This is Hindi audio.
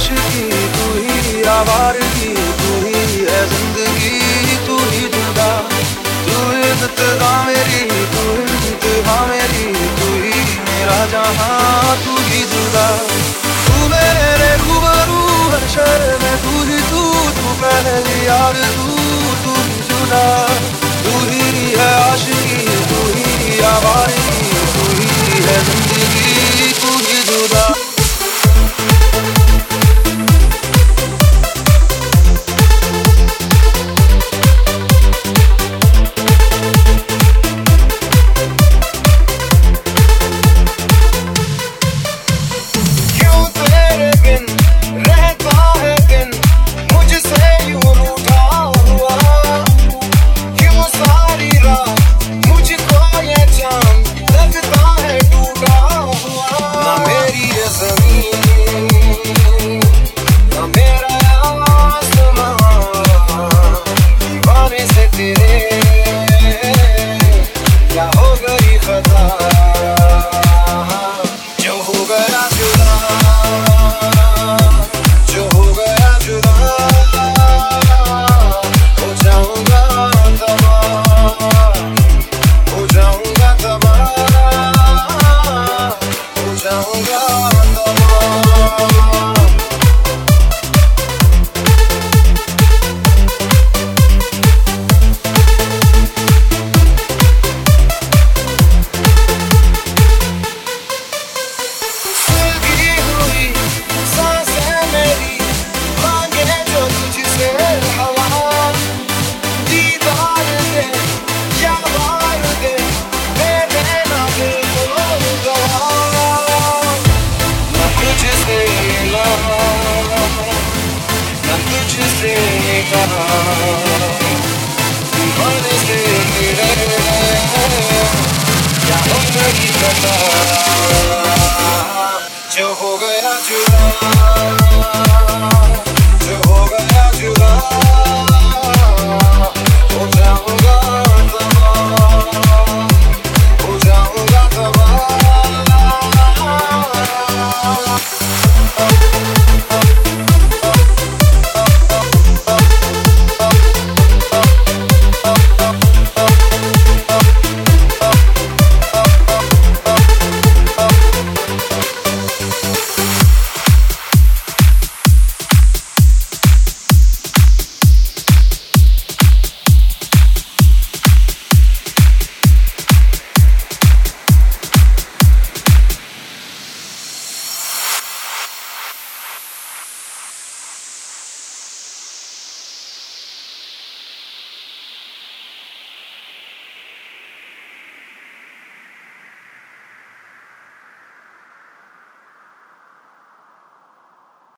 आशिकी, तू ही आवारगी, तू ही है जिंदगी, तू ही जुदा। तू इब्तिदा मेरी, तू इंतहा मेरी, तू ही मेरा जहां, तू ही जुदा। तू मेरे रूबरू हर शहर में, तू ही तू पहली आरज़ू, तू ही जुदा। तू ही है आशिकी, तू ही आवारगी, तू ही है जिंदगी, तू ही जुदा। क्या हो गई